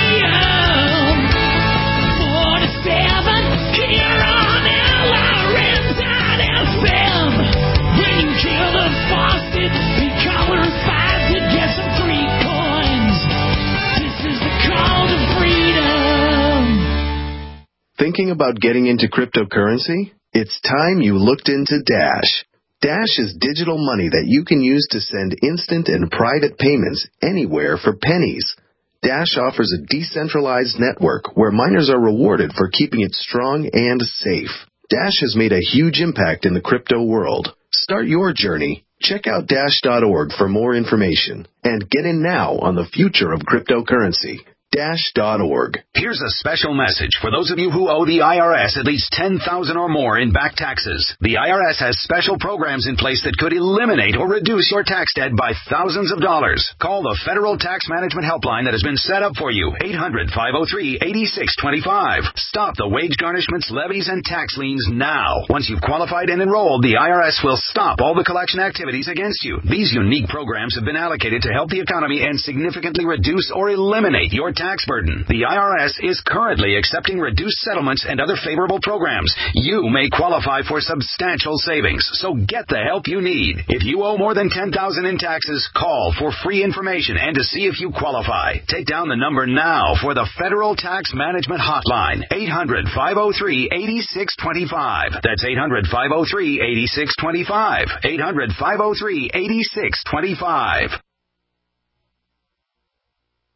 S: forty-seven here on L R N dot F M. When you kill the faucet, be caller five to get some free coins. This is the call to freedom.
F: Thinking about getting into cryptocurrency? It's time you looked into Dash. Dash is digital money that you can use to send instant and private payments anywhere for pennies. Dash offers a decentralized network where miners are rewarded for keeping it strong and safe. Dash has made a huge impact in the crypto world. Start your journey. Check out dash dot org for more information and get in now on the future of cryptocurrency. dash dot org.
T: Here's a special message for those of you who owe the I R S at least ten thousand dollars or more in back taxes. The I R S has special programs in place that could eliminate or reduce your tax debt by thousands of dollars. Call the Federal Tax Management Helpline that has been set up for you, eight hundred, five oh three, eight six two five. Stop the wage garnishments, levies, and tax liens now. Once you've qualified and enrolled, the I R S will stop all the collection activities against you. These unique programs have been allocated to help the economy and significantly reduce or eliminate your tax burden. The I R S is currently accepting reduced settlements and other favorable programs. You may qualify for substantial savings, so get the help you need. If you owe more than ten thousand dollars in taxes, call for free information and to see if you qualify. Take down the number now for the Federal Tax Management Hotline, eight hundred, five oh three, eight six two five. That's eight hundred, five oh three, eight six two five. eight hundred, five oh three, eight six two five.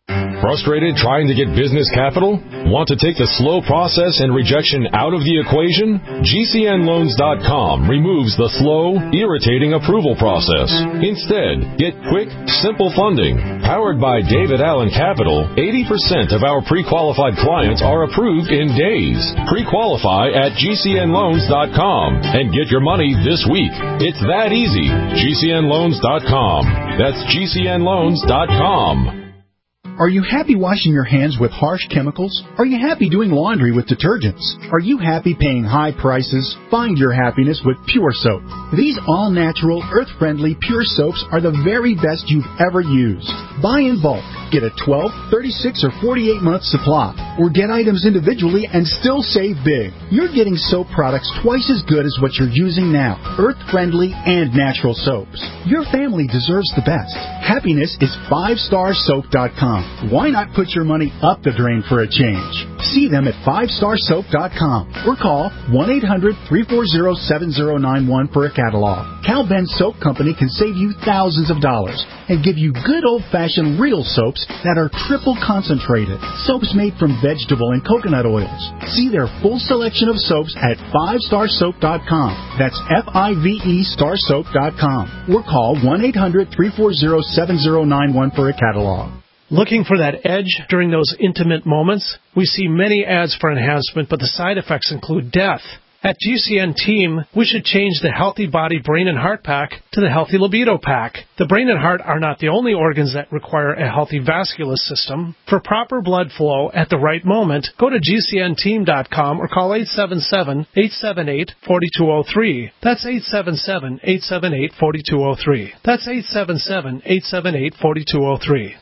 U: Frustrated trying to get business capital? Want to take the slow process and rejection out of the equation? G C N loans dot com removes the slow, irritating approval process. Instead, get quick, simple funding. Powered by David Allen Capital, eighty percent of our pre-qualified clients are approved in days. Pre-qualify at G C N loans dot com and get your money this week. It's that easy. G C N loans dot com. That's G C N loans dot com.
V: Are you happy washing your hands with harsh chemicals? Are you happy doing laundry with detergents? Are you happy paying high prices? Find your happiness with Pure Soap. These all-natural, earth-friendly Pure Soaps are the very best you've ever used. Buy in bulk. Get a twelve, thirty-six, or forty-eight month supply. Or get items individually and still save big. You're getting soap products twice as good as what you're using now. Earth-friendly and natural soaps. Your family deserves the best. Happiness is five star soap dot com. Why not put your money up the drain for a change? See them at five star soap dot com or call one eight hundred, three four zero, seven zero nine one for a catalog. Cal Ben Soap Company can save you thousands of dollars and give you good old-fashioned real soaps that are triple concentrated. Soaps made from vegetable and coconut oils. See their full selection of soaps at five star soap dot com. That's F I V E star soap dot com or call one eight hundred, three four zero, seven zero nine one for a catalog.
W: Looking for that edge during those intimate moments? We see many ads for enhancement, but the side effects include death. At G C N Team, we should change the Healthy Body Brain and Heart Pack to the Healthy Libido Pack. The brain and heart are not the only organs that require a healthy vascular system. For proper blood flow at the right moment, go to G C N team dot com or call eight seven seven, eight seven eight, four two zero three. That's eight seven seven, eight seven eight, four two zero three. That's eight seven seven, eight seven eight, four two zero three.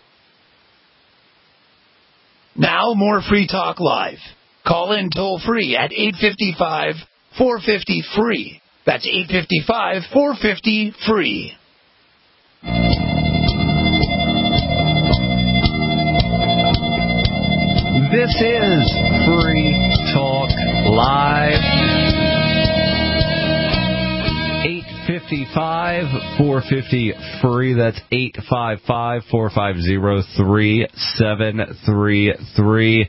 L: Now more Free Talk Live. Call in toll free at eight five five, four five zero, free. That's eight five five, four five zero, free.
B: This is Free Talk Live. eight five five, four five zero, free. That's eight five five, four five zero, three seven three three.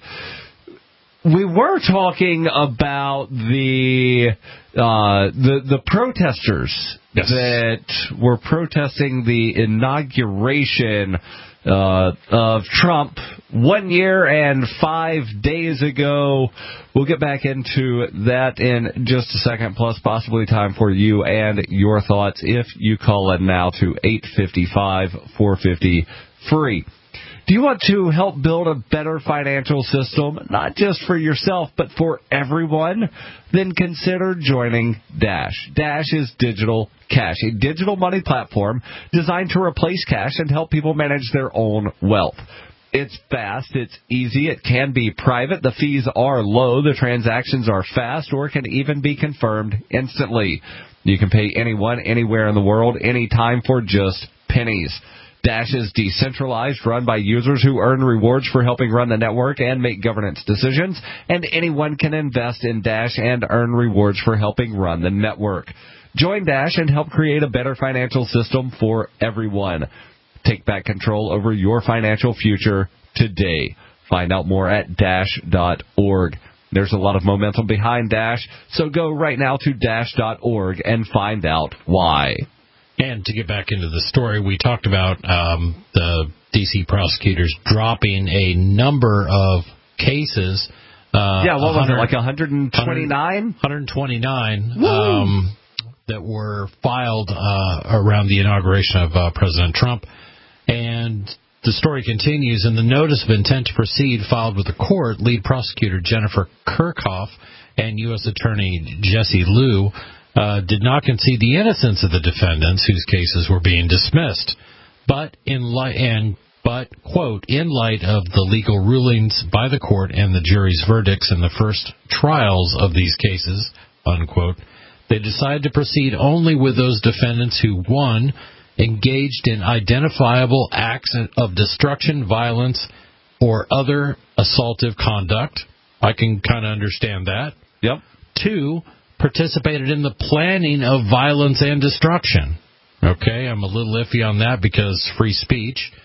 B: We were talking about the uh, the the protesters yes. that were protesting the inauguration uh, of Trump one year and five days ago. We'll get back into that in just a second, plus possibly time for you and your thoughts if you call in now to eight five five, four five zero, free. Do you want to help build a better financial system, not just for yourself, but for everyone? Then consider joining Dash. Dash is Digital Cash, a digital money platform designed to replace cash and help people manage their own wealth. It's fast, it's easy, it can be private, the fees are low, the transactions are fast, or can even be confirmed instantly. You can pay anyone, anywhere in the world, anytime for just pennies. Dash is decentralized, run by users who earn rewards for helping run the network and make governance decisions, and anyone can invest in Dash and earn rewards for helping run the network. Join Dash and help create a better financial system for everyone. Take back control over your financial future today. Find out more at dash dot org. There's a lot of momentum behind Dash, so go right now to dash dot org and find out why.
C: And to get back into the story, we talked about um, the D C prosecutors dropping a number of cases. Uh,
B: yeah, what was it, like one twenty-nine?
C: one twenty-nine um, that were filed uh, around the inauguration of uh, President Trump. And the story continues. In the notice of intent to proceed filed with the court, lead prosecutor Jennifer Kirchhoff and U S Attorney Jesse Liu uh, did not concede the innocence of the defendants whose cases were being dismissed. But in light and but quote in light of the legal rulings by the court and the jury's verdicts in the first trials of these cases, unquote, they decided to proceed only with those defendants who, one, engaged in identifiable acts of destruction, violence, or other assaultive conduct. I can kind of understand that.
B: Yep.
C: Two, participated in the planning of violence and destruction. Okay, I'm a little iffy on that because free speech.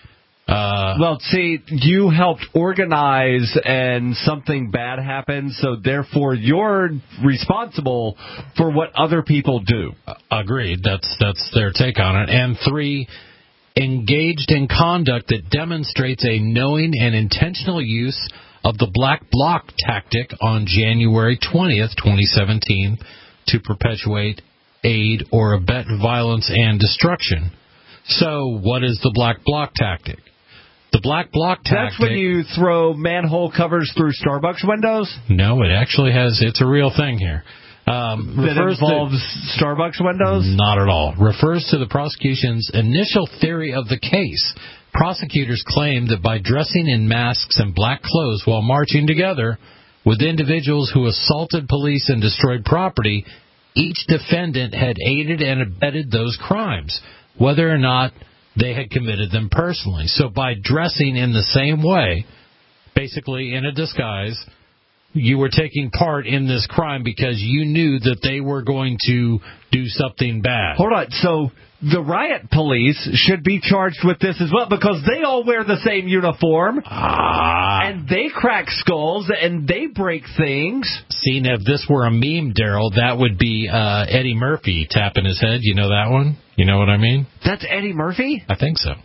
C: Uh,
B: well, see, you helped organize and something bad happened, so therefore you're responsible for what other people do.
C: Agreed. That's that's their take on it. And three, engaged in conduct that demonstrates a knowing and intentional use of the black bloc tactic on January twentieth, twenty seventeen, to perpetuate, aid, or abet violence and destruction. So, what is the black bloc tactic? The black bloc tactic...
B: That's when you throw manhole covers through Starbucks windows?
C: No, it actually has... It's a real thing here. Um,
B: that involves
C: to,
B: Starbucks windows?
C: Not at all. Refers to the prosecution's initial theory of the case. Prosecutors claim that by dressing in masks and black clothes while marching together with individuals who assaulted police and destroyed property, each defendant had aided and abetted those crimes, whether or not they had committed them personally. So by dressing in the same way, basically in a disguise, you were taking part in this crime because you knew that they were going to do something bad.
B: Hold on. So the riot police should be charged with this as well because they all wear the same uniform.
C: Ah.
B: And they crack skulls and they break things.
C: See, now if this were a meme, Daryl, that would be uh, Eddie Murphy tapping his head. You know that one? You know what I mean?
B: That's Eddie Murphy?
C: I think so.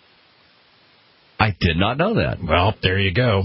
B: I did not know that.
C: Well, there you go.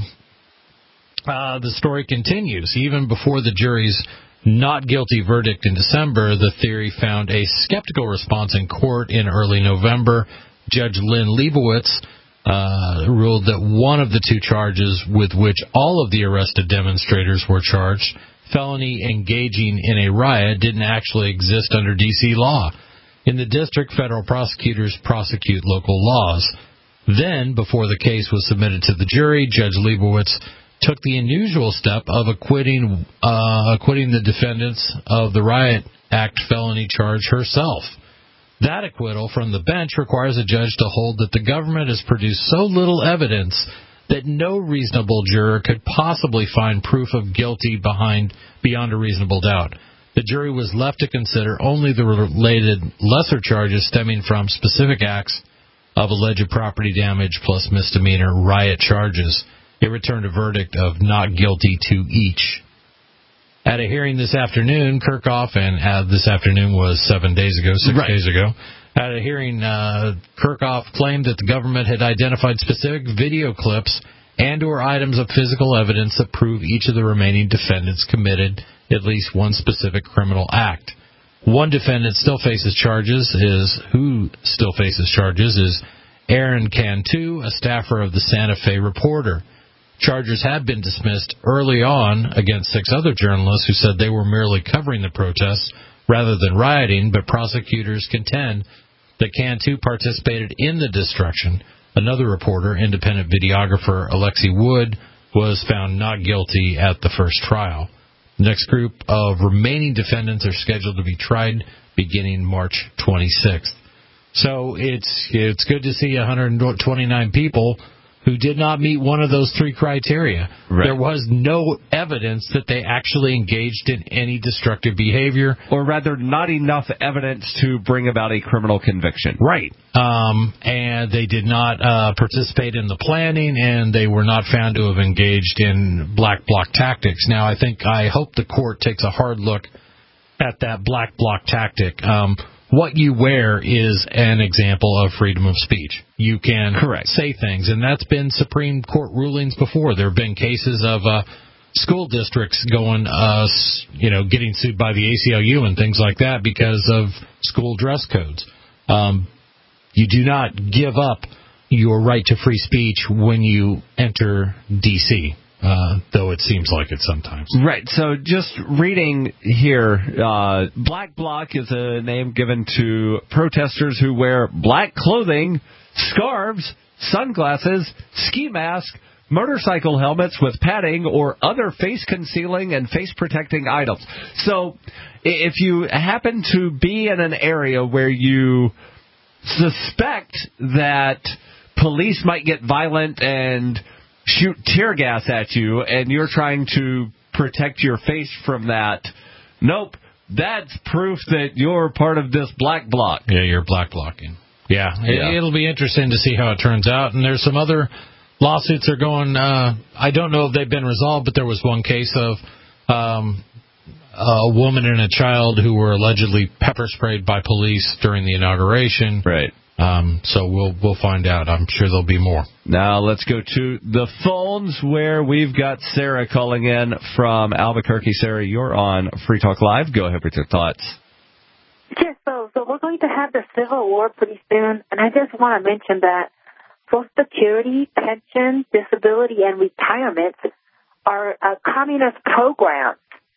C: Uh, the story continues. Even before the jury's not guilty verdict in December, the theory found a skeptical response in court in early November. Judge Lynn Leibowitz uh, ruled that one of the two charges with which all of the arrested demonstrators were charged, felony engaging in a riot, didn't actually exist under D C law. In the district, federal prosecutors prosecute local laws. Then, before the case was submitted to the jury, Judge Leibowitz took the unusual step of acquitting uh, acquitting the defendants of the Riot Act felony charge herself. That acquittal from the bench requires a judge to hold that the government has produced so little evidence that no reasonable juror could possibly find proof of guilty behind beyond a reasonable doubt. The jury was left to consider only the related lesser charges stemming from specific acts of alleged property damage plus misdemeanor riot charges. It returned a verdict of not guilty to each. At a hearing this afternoon, Kirchhoff, and uh, this afternoon was seven days ago, six
B: right.
C: days ago, at a hearing, uh, Kirchhoff claimed that the government had identified specific video clips and or items of physical evidence that prove each of the remaining defendants committed at least one specific criminal act. One defendant still faces charges is, who still faces charges is Aaron Cantu, a staffer of the Santa Fe Reporter. Charges had been dismissed early on against six other journalists who said they were merely covering the protests rather than rioting, but prosecutors contend that Cantu participated in the destruction. Another reporter, independent videographer Alexi Wood, was found not guilty at the first trial. The next group of remaining defendants are scheduled to be tried beginning March twenty-sixth. So it's it's good to see one hundred twenty-nine people who did not meet one of those three criteria. Right. There was no evidence that they actually engaged in any destructive behavior.
B: Or rather, not enough evidence to bring about a criminal conviction.
C: Right. Um, and they did not uh, participate in the planning, and they were not found to have engaged in black bloc tactics. Now, I think, I hope the court takes a hard look at that black bloc tactic. Um, what you wear is an example of freedom of speech. You can
B: Correct.
C: say things, and that's been Supreme Court rulings before. There have been cases of uh, school districts going, uh, you know, getting sued by the A C L U and things like that because of school dress codes. Um, you do not give up your right to free speech when you enter D C, Uh, though it seems like it sometimes.
B: Right, so just reading here, uh, Black Bloc is a name given to protesters who wear black clothing, scarves, sunglasses, ski masks, motorcycle helmets with padding, or other face-concealing and face-protecting items. So if you happen to be in an area where you suspect that police might get violent and shoot tear gas at you, and you're trying to protect your face from that, nope, that's proof that you're part of this black bloc.
C: Yeah, you're black blocking. Yeah,
B: Yeah.
C: It, it'll be interesting to see how it turns out. And there's some other lawsuits are going. Uh, I don't know if they've been resolved, but there was one case of um, a woman and a child who were allegedly pepper sprayed by police during the inauguration.
B: Right.
C: Um, so we'll we'll find out. I'm sure there'll be more.
B: Now let's go to the phones where we've got Sarah calling in from Albuquerque. Sarah, you're on Free Talk Live. Go ahead with your thoughts.
A: Yes, so, so we're going to have the Civil War pretty soon, and I just want to mention that Social Security, pension, disability, and retirement are uh, communist programs.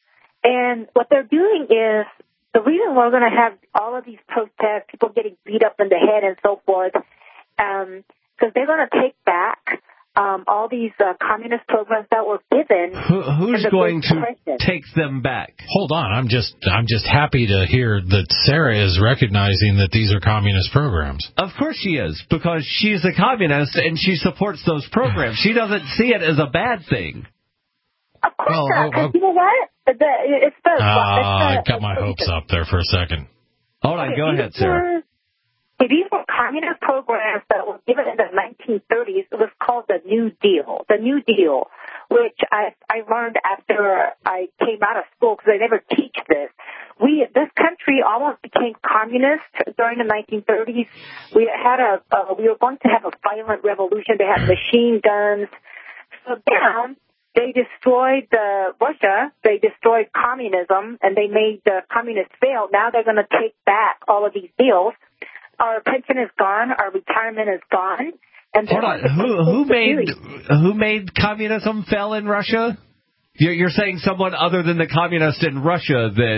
A: And what they're doing is, the reason we're going to have all of these protests, people getting beat up in the head and so forth, um, because they're going to take back um, all these uh, communist programs that were given.
B: Who, who's going to take them back?
C: Hold on, I'm just I'm just happy to hear that Sarah is recognizing that these are communist programs.
B: Of course she is, because she's a communist and she supports those programs. She doesn't see it as a bad thing.
A: Of course
C: Well,
A: not,
C: oh,
A: because
C: oh.
A: you know what? The, it's the,
C: Ah, I
A: it's the,
C: got my hopes up there for a second.
B: Hold on, go ahead, Sarah.
A: These were communist programs that were given in the nineteen thirties. It was called the New Deal. The New Deal, which I I learned after I came out of school because they never teach this. We this country almost became communist during the nineteen thirties. We had a uh, we were going to have a violent revolution. They had machine guns. So down. They destroyed uh, Russia, they destroyed communism, and they made the communists fail. Now they're going to take back all of these deals. Our pension is gone, our retirement is gone. And
B: Hold on, who, who made who made communism fail in Russia? You're, you're saying someone other than the communists in Russia that...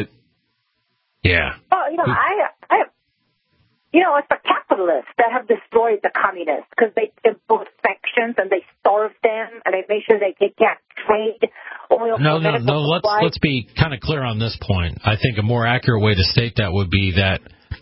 C: Yeah.
A: Oh, you know, I, I, you know, it's the capitalists that have destroyed the communists because they imposed sanctions and they starved them and they made sure they could get trade oil.
C: No,
A: for
C: no,
A: medical
C: no. Let's
A: supplies.
C: let's be kind of clear on this point. I think a more accurate way to state that would be that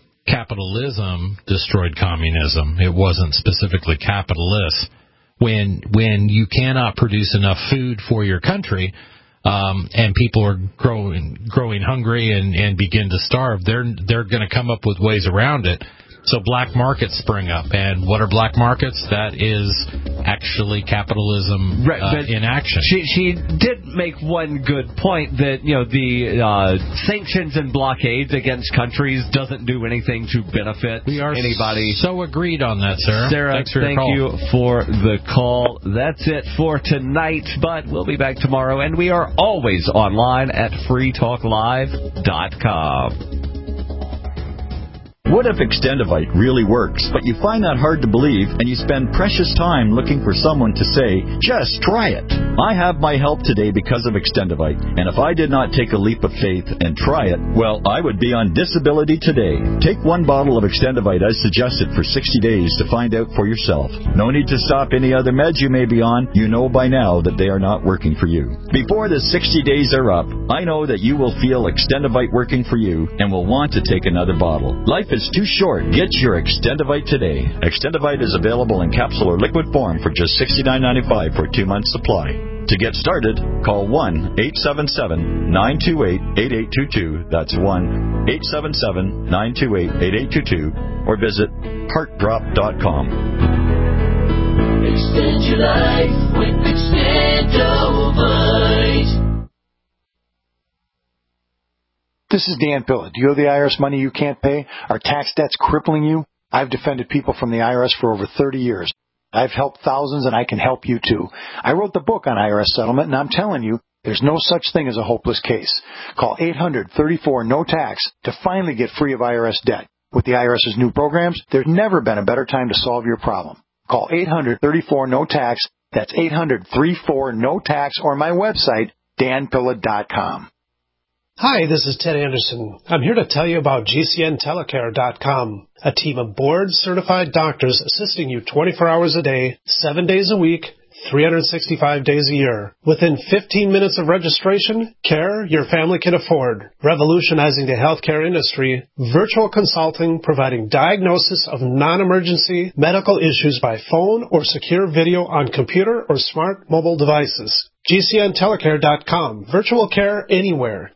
C: capitalism destroyed communism. It wasn't specifically capitalists. When when you cannot produce enough food for your country, um, and people are growing growing hungry and, and begin to starve, they're they're going to come up with ways around it. So black markets spring up, and what are black markets? That is actually capitalism
B: Right,
C: uh,
B: but
C: in action.
B: She she did make one good point that, you know, the uh, sanctions and blockades against countries doesn't do anything to benefit
C: we are
B: anybody.
C: So agreed on that, Sarah.
B: Sarah,
C: Thanks for your
B: thank
C: call.
B: you for the call. That's it for tonight, but we'll be back tomorrow, and we are always online at free talk live dot com.
D: What if Extendivite really works, but you find that hard to believe and you spend precious time looking for someone to say, just try it? I have my help today because of Extendivite, and if I did not take a leap of faith and try it, well, I would be on disability today. Take one bottle of Extendivite as suggested for sixty days to find out for yourself. No need to stop any other meds you may be on. You know by now that they are not working for you. Before the sixty days are up, I know that you will feel Extendivite working for you and will want to take another bottle. Life is too short. Get your Extendivite today. Extendivite is available in capsule or liquid form for just sixty-nine ninety-five for a two-month supply. To get started, call one eight seven seven, nine two eight, eight eight two two. That's one eight seven seven, nine two eight, eight eight two two. Or visit heart drop dot com.
S: Extend your life with Extendovite.
E: This is Dan Pilla. Do you owe the I R S money you can't pay? Are tax debts crippling you? I've defended people from the I R S for over thirty years. I've helped thousands, and I can help you too. I wrote the book on I R S settlement, and I'm telling you, there's no such thing as a hopeless case. Call eight hundred, thirty-four, no tax to finally get free of I R S debt. With the IRS's new programs, there's never been a better time to solve your problem. Call eight hundred, thirty-four, no tax. That's eight hundred, thirty-four, no tax, or my website, dan pilla dot com.
W: Hi, this is Ted Anderson. I'm here to tell you about G C N telecare dot com, a team of board-certified doctors assisting you twenty-four hours a day, seven days a week, three hundred sixty-five days a year. Within fifteen minutes of registration, care your family can afford. Revolutionizing the healthcare industry, virtual consulting providing diagnosis of non-emergency medical issues by phone or secure video on computer or smart mobile devices. G C N telecare dot com. Virtual care anywhere.